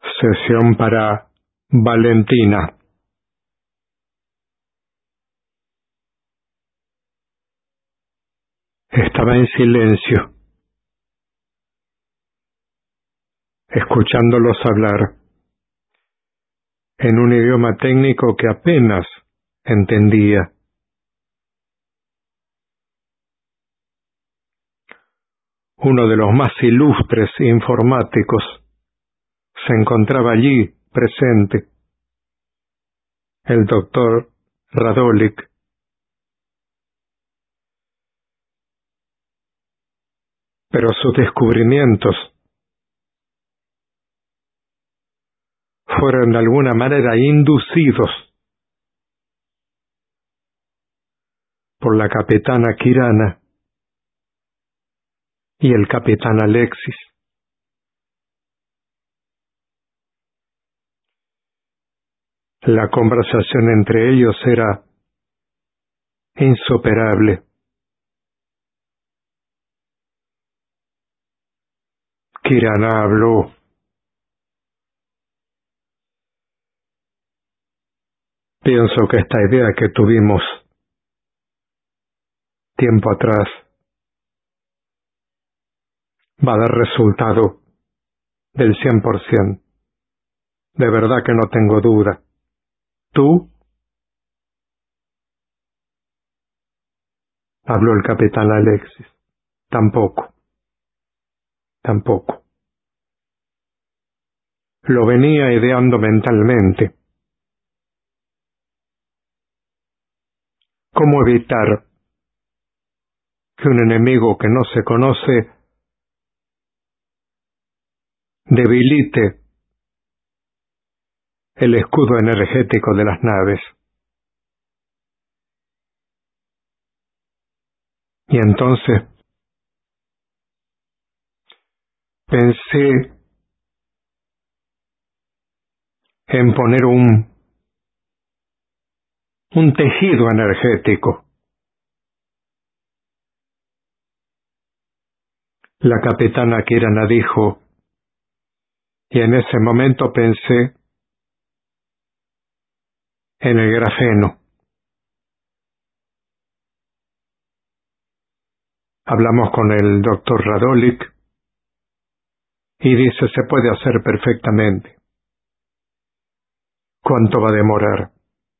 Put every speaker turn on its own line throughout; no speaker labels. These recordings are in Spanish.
Sesión para Valentina. Estaba en silencio, escuchándolos hablar, en un idioma técnico que apenas entendía. Uno de los más ilustres informáticos se encontraba allí presente, el doctor Radolik. Pero sus descubrimientos fueron de alguna manera inducidos por la capitana Kirana y el capitán Alexis. La conversación entre ellos era insuperable. Kirana habló. Pienso que esta idea que tuvimos tiempo atrás va a dar resultado del 100%. De verdad que no tengo duda. ¿Tú? Habló el capitán Alexis. Tampoco. Lo venía ideando mentalmente. ¿Cómo evitar que un enemigo que no se conoce debilite el escudo energético de las naves? Y entonces pensé en poner un tejido energético. La capitana Kirana dijo, y en ese momento pensé en el grafeno. Hablamos con el doctor Radolik y dice se puede hacer perfectamente. ¿Cuánto va a demorar?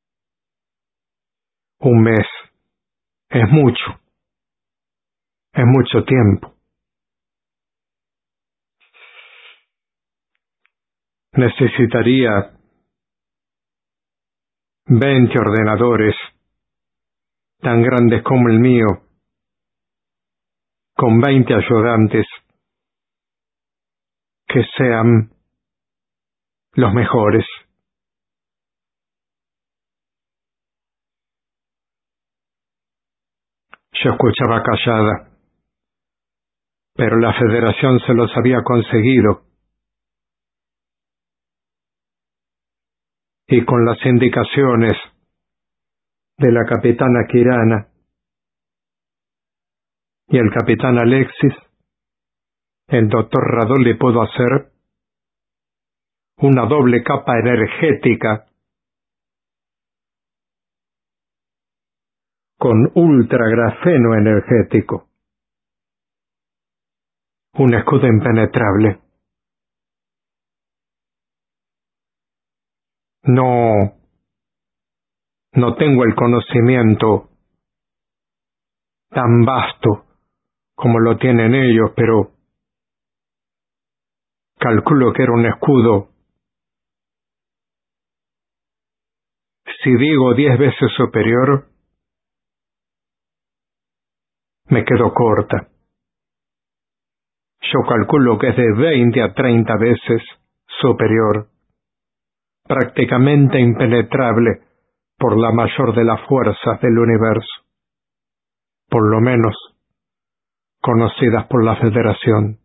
1 mes. Es mucho tiempo. Necesitaría 20 ordenadores tan grandes como el mío, con 20 ayudantes que sean los mejores. Yo escuchaba callada, pero la Federación se los había conseguido. Y con las indicaciones de la capitana Kirana y el capitán Alexis, el doctor Radol le pudo hacer una doble capa energética con ultragrafeno energético, un escudo impenetrable. No tengo el conocimiento tan vasto como lo tienen ellos, pero calculo que era un escudo, si digo 10 veces superior, me quedo corta. Yo calculo que es de 20 a 30 veces superior, prácticamente impenetrable por la mayor de las fuerzas del universo, por lo menos conocidas por la Federación.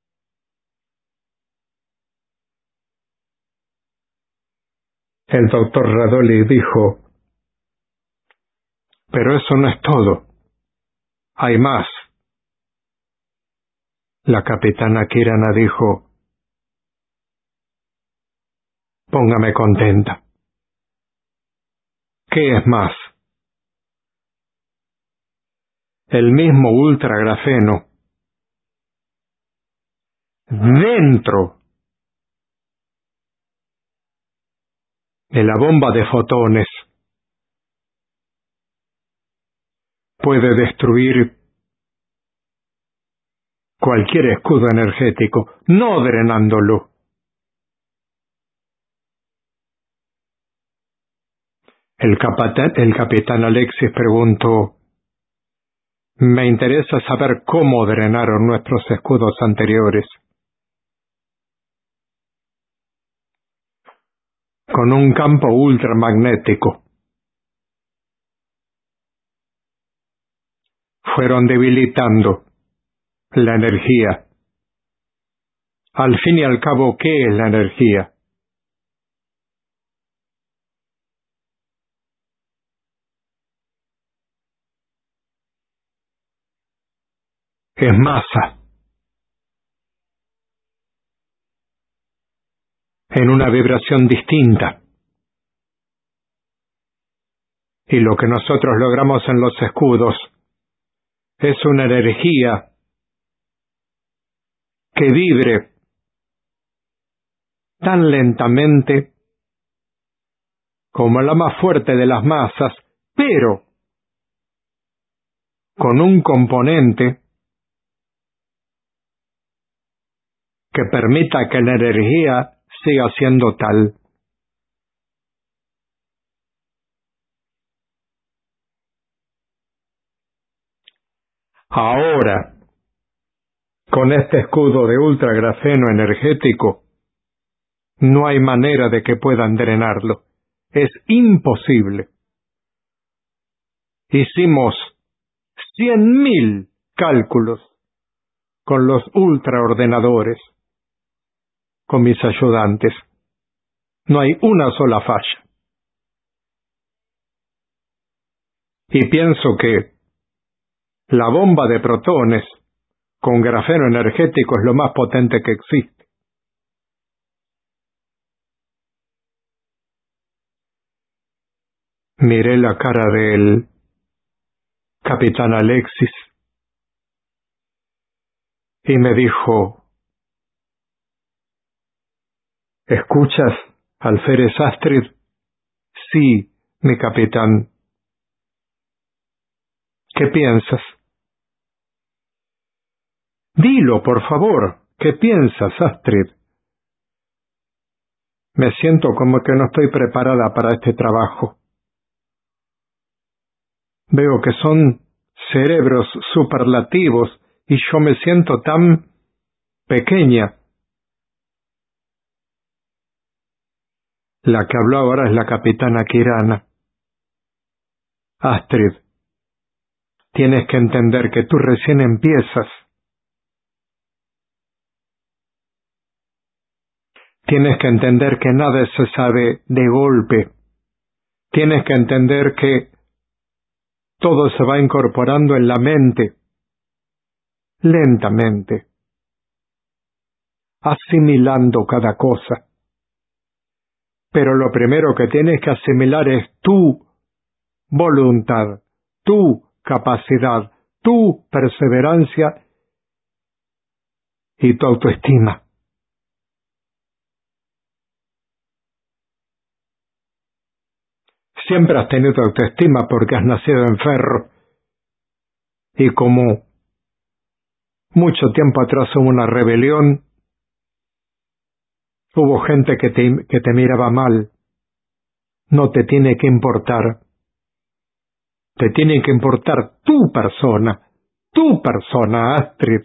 El doctor Radoli dijo, pero eso no es todo. Hay más. La capitana Kirana dijo, póngame contenta. ¿Qué es más? El mismo ultragrafeno dentro de la bomba de fotones puede destruir cualquier escudo energético, no drenándolo. El capitán Alexis preguntó: me interesa saber cómo drenaron nuestros escudos anteriores. Con un campo ultramagnético. Fueron debilitando la energía. Al fin y al cabo, ¿qué es la energía? Es masa. En una vibración distinta. Y lo que nosotros logramos en los escudos es una energía que vibre tan lentamente como la más fuerte de las masas, pero con un componente que permita que la energía siga siendo tal. Ahora, con este escudo de ultragrafeno energético, no hay manera de que puedan drenarlo. Es imposible. Hicimos 100.000 cálculos con los ultraordenadores, con mis ayudantes. No hay una sola falla. Y pienso que la bomba de protones con grafeno energético es lo más potente que existe. Miré la cara del capitán Alexis y me dijo: ¿escuchas, alférez Astrid? Sí, mi capitán. ¿Qué piensas? Dilo, por favor. ¿Qué piensas, Astrid? Me siento como que no estoy preparada para este trabajo. Veo que son cerebros superlativos y yo me siento tan pequeña. La que habló ahora es la capitana Kirana. Astrid, tienes que entender que tú recién empiezas. Tienes que entender que nada se sabe de golpe. Tienes que entender que todo se va incorporando en la mente, lentamente, asimilando cada cosa. Pero lo primero que tienes que asimilar es tu voluntad, tu capacidad, tu perseverancia y tu autoestima. Siempre has tenido autoestima porque has nacido en Ferro. Y como mucho tiempo atrás hubo una rebelión, hubo gente que te miraba mal. No te tiene que importar. Te tiene que importar tu persona, Astrid.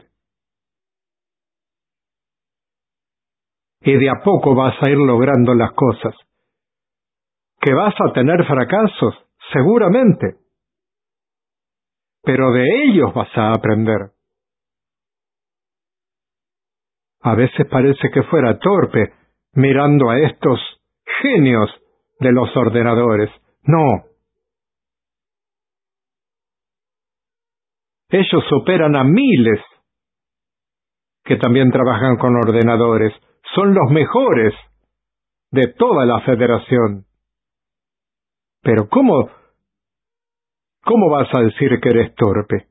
Y de a poco vas a ir logrando las cosas. ¿Que vas a tener fracasos? Seguramente. Pero de ellos vas a aprender. A veces parece que fuera torpe mirando a estos genios de los ordenadores. No. Ellos superan a miles que también trabajan con ordenadores. Son los mejores de toda la Federación. Pero ¿cómo vas a decir que eres torpe?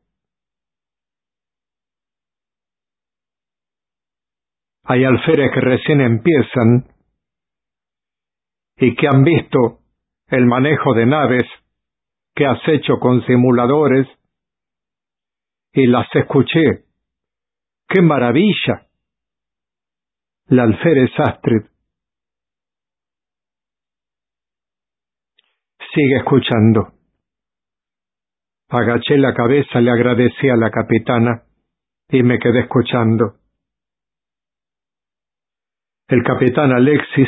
Hay alférez que recién empiezan y que han visto el manejo de naves que has hecho con simuladores y las escuché. ¡Qué maravilla! La alférez Astrid sigue escuchando. Agaché la cabeza, le agradecí a la capitana y me quedé escuchando. El capitán Alexis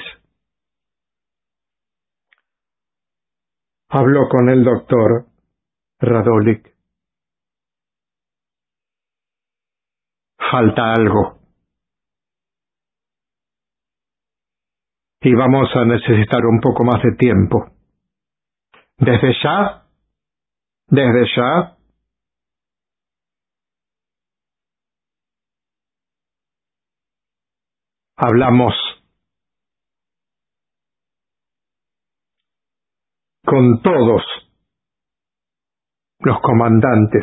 habló con el doctor Radolik. Falta algo. Y vamos a necesitar un poco más de tiempo. ¿Desde ya? ¿Desde ya? Hablamos con todos los comandantes,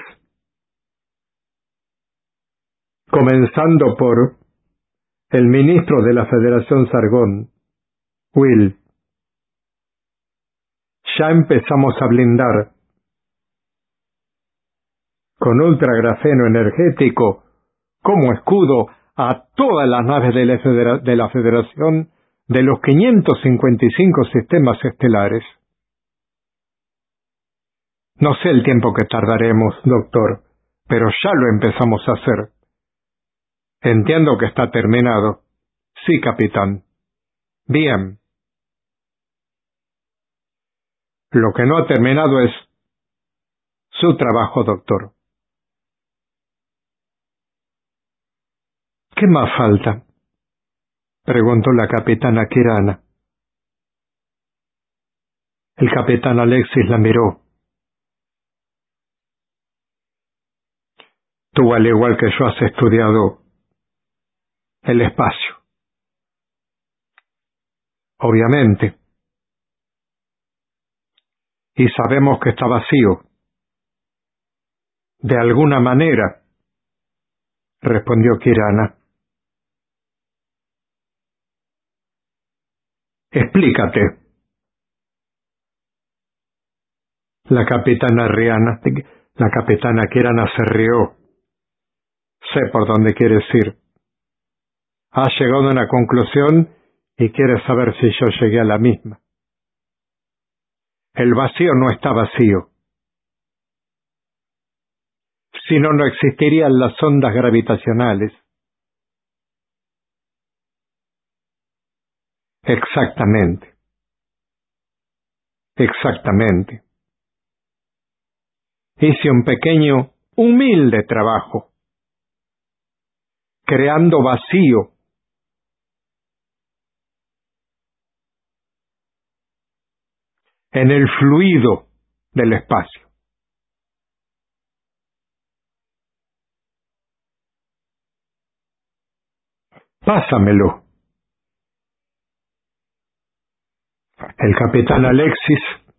comenzando por el ministro de la Federación Sargón, Will. Ya empezamos a blindar con ultragrafeno energético como escudo a todas las naves de la Federación de los 555 sistemas estelares. No sé el tiempo que tardaremos, doctor, pero ya lo empezamos a hacer. Entiendo que está terminado. Sí, capitán. Bien. Lo que no ha terminado es su trabajo, doctor. ¿Qué más falta?, preguntó la capitana Kirana. El capitán Alexis la miró. Tú, al igual que yo, has estudiado el espacio. Obviamente. Y sabemos que está vacío. De alguna manera, respondió Kirana. Explícate. La capitana Kirana se rió. Sé por dónde quieres ir. Has llegado a una conclusión y quieres saber si yo llegué a la misma. El vacío no está vacío. Si no, no existirían las ondas gravitacionales. Exactamente. Exactamente. Hice un pequeño, humilde trabajo, creando vacío. En el fluido del espacio. Pásamelo. El capitán Alexis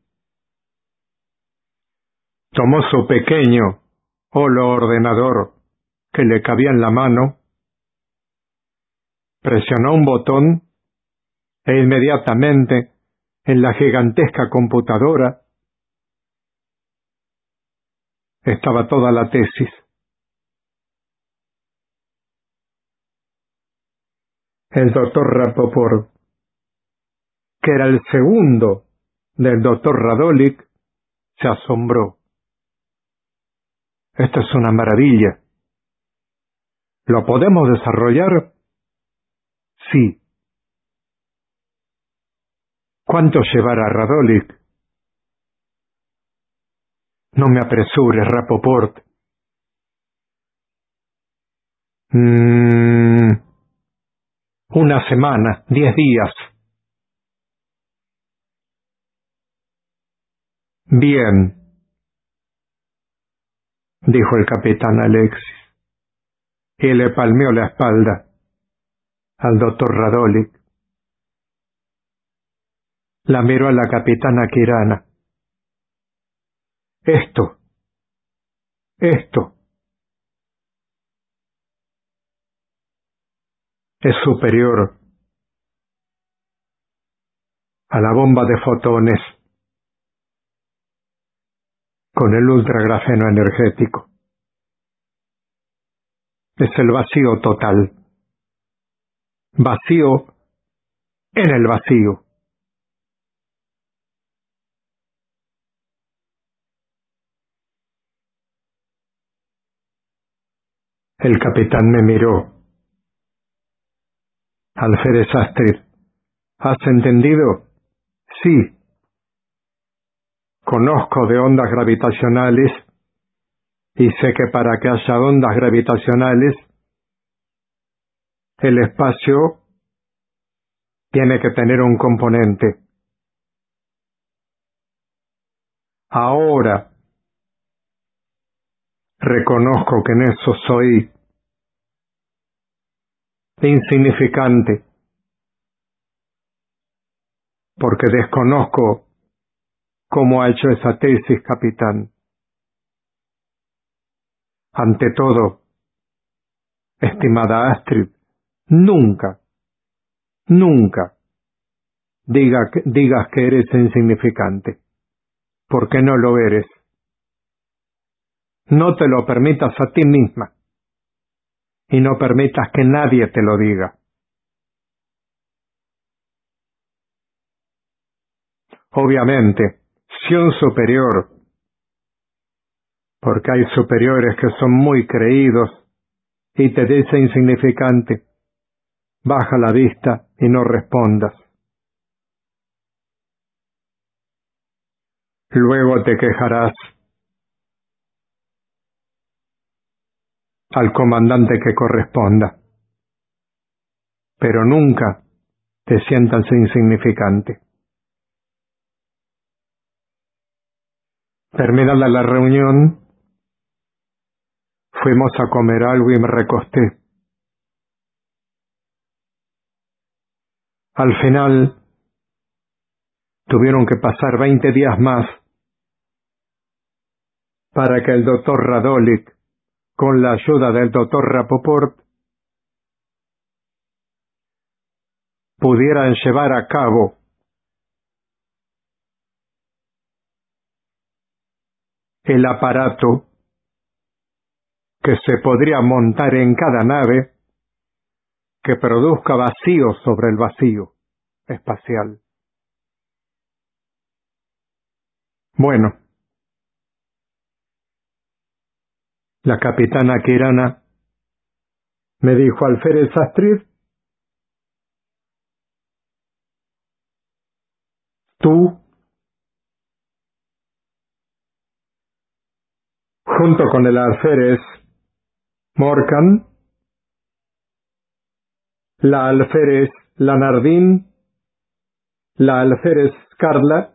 tomó su pequeño holoordenador que le cabía en la mano, presionó un botón e inmediatamente en la gigantesca computadora estaba toda la tesis. El doctor Rapoport, que era el segundo del doctor Radolik, se asombró. Esto es una maravilla. ¿Lo podemos desarrollar? Sí. ¿Cuánto llevará Radolik? No me apresures, Rapoport. Una semana, 10 días. Bien, dijo el capitán Alexis, y le palmeó la espalda al doctor Radolik. La miró a la capitana Kirana. Esto es superior a la bomba de fotones con el ultragrafeno energético. Es el vacío total. Vacío en el vacío. El capitán me miró. Alférez Astrid, ¿has entendido? Sí. Conozco de ondas gravitacionales y sé que para que haya ondas gravitacionales, el espacio tiene que tener un componente. Ahora reconozco que en eso soy insignificante, porque desconozco cómo ha hecho esa tesis, capitán. Ante todo, estimada Astrid, nunca digas que eres insignificante, porque no lo eres. No te lo permitas a ti misma, y no permitas que nadie te lo diga. Obviamente, si un superior, porque hay superiores que son muy creídos, y te dice insignificante, baja la vista y no respondas. Luego te quejarás al comandante que corresponda, pero nunca te sientas insignificante. Terminada la reunión, fuimos a comer algo y me recosté. Al final, tuvieron que pasar 20 días más para que el doctor Radolik, con la ayuda del doctor Rapoport, pudieran llevar a cabo el aparato que se podría montar en cada nave que produzca vacío sobre el vacío espacial. Bueno, la capitana Kirana me dijo: Alférez Astrid, tú, junto con el alférez Morcan, la alférez Lanardín, la alférez Carla,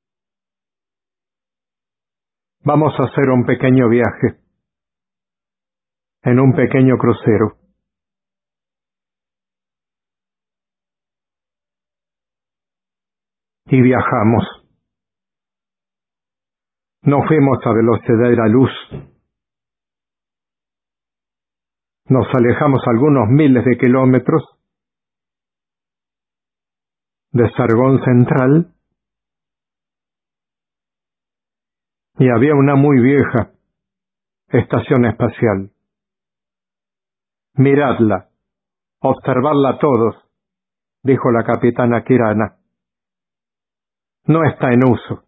vamos a hacer un pequeño viaje, en un pequeño crucero. Y viajamos. No fuimos a velocidad de la luz. Nos alejamos algunos miles de kilómetros de Sargón Central y había una muy vieja estación espacial. Miradla, observadla todos, dijo la capitana Kirana. No está en uso.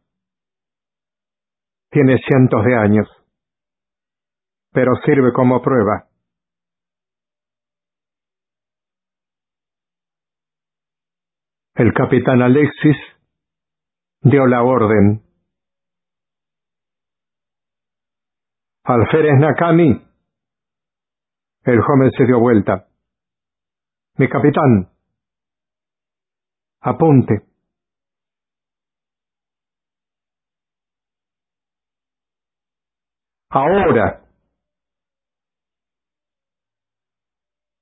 Tiene cientos de años, pero sirve como prueba. El capitán Alexis dio la orden. Alférez Nakami. El joven se dio vuelta. Mi capitán. Apunte. Ahora.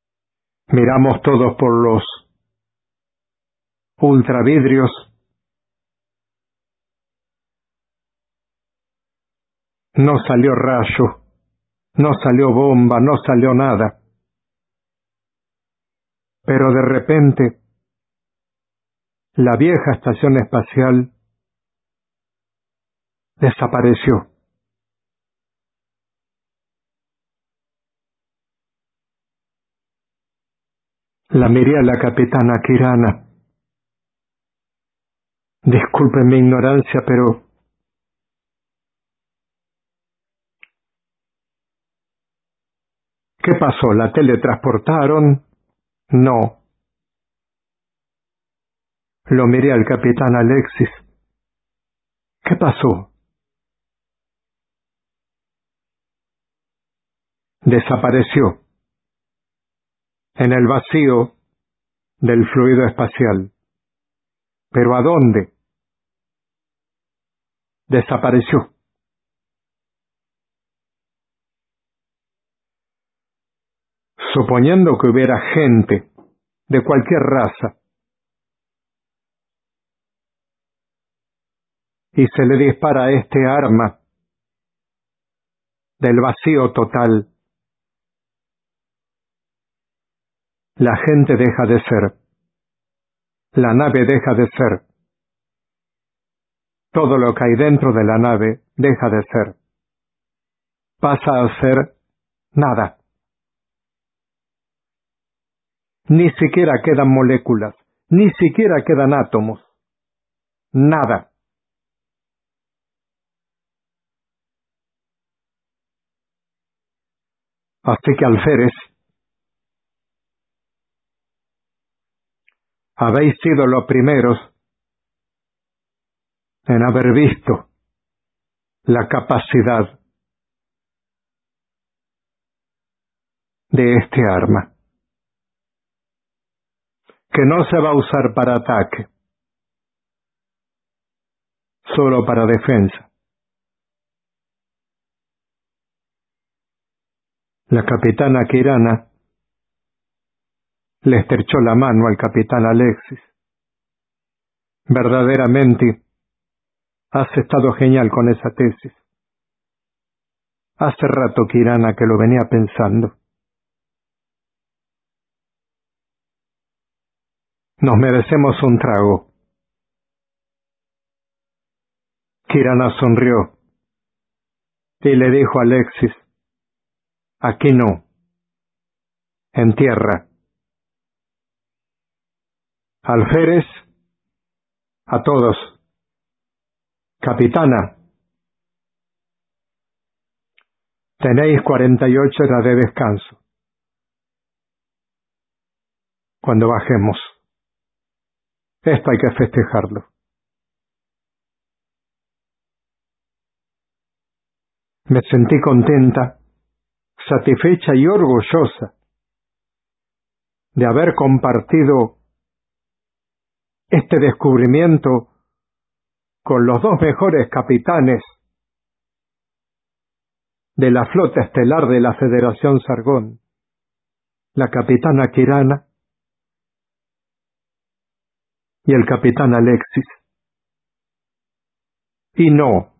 Miramos todos por los ultravidrios No salió rayo, no salió bomba, no salió nada. Pero de repente, la vieja estación espacial desapareció. La miré a la capitana Kirana. Disculpe mi ignorancia, pero ¿qué pasó? ¿La teletransportaron? No. Lo miré al capitán Alexis. ¿Qué pasó? Desapareció en el vacío del fluido espacial. ¿Pero a dónde? Desapareció. Suponiendo que hubiera gente de cualquier raza y se le dispara este arma del vacío total, la gente deja de ser, la nave deja de ser, todo lo que hay dentro de la nave deja de ser, pasa a ser nada. Ni siquiera quedan moléculas, ni siquiera quedan átomos, nada. Así que alférez, habéis sido los primeros en haber visto la capacidad de este arma, que no se va a usar para ataque, solo para defensa. La capitana Kirana le estrechó la mano al capitán Alexis. Verdaderamente, has estado genial con esa tesis. Hace rato, Kirana, que lo venía pensando. Nos merecemos un trago. Kirana sonrió y le dijo a Alexis, aquí no, en tierra. Alférez, a todos. Capitana, tenéis 48 horas de descanso. Cuando bajemos. Esto hay que festejarlo. Me sentí contenta, satisfecha y orgullosa de haber compartido este descubrimiento con los dos mejores capitanes de la flota estelar de la Federación Sargón, la capitana Kirana y el capitán Alexis. Y no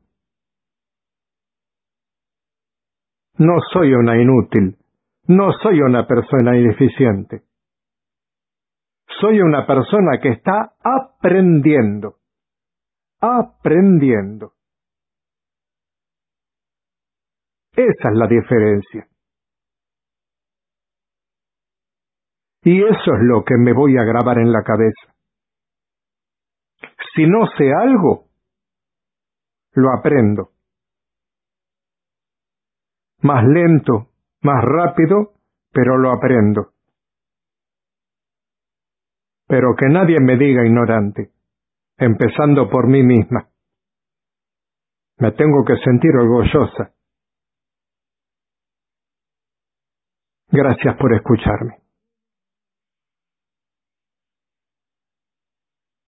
soy una inútil, no soy una persona ineficiente. Soy una persona que está aprendiendo. Esa es la diferencia. Y eso es lo que me voy a grabar en la cabeza. Si no sé algo, lo aprendo. Más lento, más rápido, pero lo aprendo. Pero que nadie me diga ignorante, empezando por mí misma. Me tengo que sentir orgullosa. Gracias por escucharme.